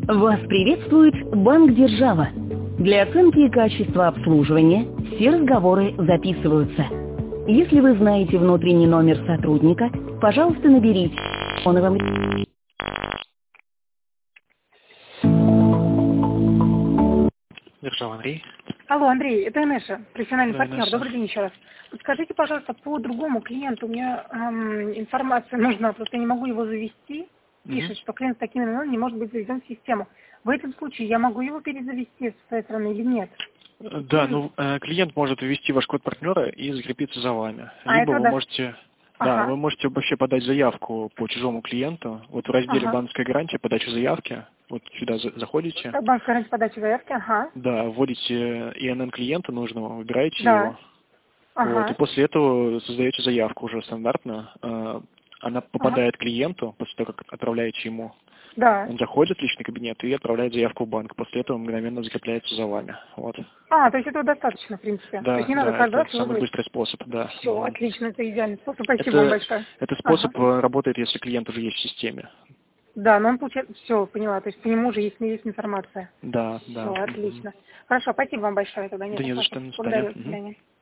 Вас приветствует Банк Держава. Для оценки качества обслуживания все разговоры записываются. Если вы знаете внутренний номер сотрудника, пожалуйста, наберите. Он вам... Держава, Андрей. Алло, Андрей, это Инесса, профессиональный Да, партнер. Инесса. Добрый день еще раз. Подскажите, пожалуйста, по другому клиенту. У меня информация нужна, просто я не могу его завести. Пишет, что клиент с таким именем не может быть заведен в систему. В этом случае я могу его перезавести с своей стороны или нет? Да, ну клиент может ввести ваш код партнера и закрепиться за вами. А Либо это вы да. можете, Ага. вы можете вообще подать заявку по чужому клиенту. Вот в разделе Ага. банковская гарантия, подача заявки. Вот сюда заходите. Так, банк гарантии подачи заявки, ага. Да, вводите ИНН клиента нужного, выбираете Да. его. Ага. Вот, и после этого создаете заявку уже стандартно. Она попадает клиенту после того, как отправляете ему. Да. Он заходит в личный кабинет и отправляет заявку в банк. После этого мгновенно закрепляется за вами. Вот. А, то есть этого достаточно, в принципе. То Да, есть не надо да, каждый это раз самый выбрать. быстрый способ, да. Все, отлично, это идеальный способ. Спасибо вам большое. Это способ Ага. работает, если клиент уже есть в системе. Да, но он получает... Все, поняла. То есть по нему уже есть информация. Да, Все, да. отлично. Хорошо, спасибо вам большое тогда. Да не за что, до Благодарю. свидания. До свидания.